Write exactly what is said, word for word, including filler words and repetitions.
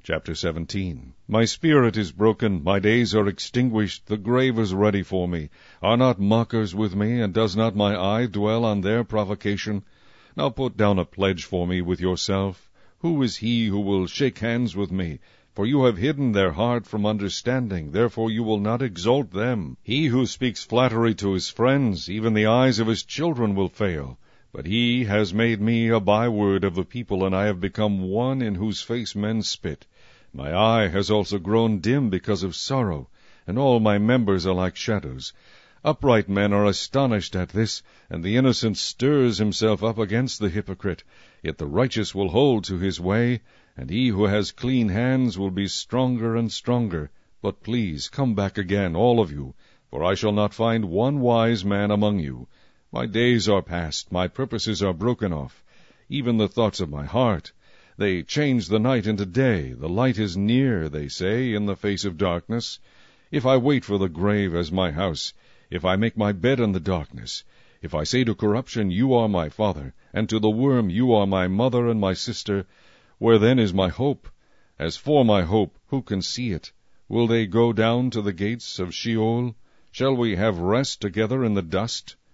Chapter seventeen. My spirit is broken, my days are extinguished, the grave is ready for me. Are not mockers with me, and does not my eye dwell on their provocation? Now put down a pledge for me with yourself. Who is he who will shake hands with me? For you have hidden their heart from understanding, therefore you will not exalt them. He who speaks flattery to his friends, even the eyes of his children will fail. But he has made me a byword of the people, and I have become one in whose face men spit. My eye has also grown dim because of sorrow, and all my members are like shadows. Upright men are astonished at this, and the innocent stirs himself up against the hypocrite. Yet the righteous will hold to his way, and he who has clean hands will be stronger and stronger. But please come back again, all of you, for I shall not find one wise man among you. My days are past, my purposes are broken off, even the thoughts of my heart. They change the night into day. The light is near, they say, in the face of darkness. If I wait for the grave as my house, if I make my bed in the darkness, if I say to corruption, you are my father, and to the worm, you are my mother and my sister, where then is my hope? As for my hope, who can see it? Will they go down to the gates of Sheol? Shall we have rest together in the dust?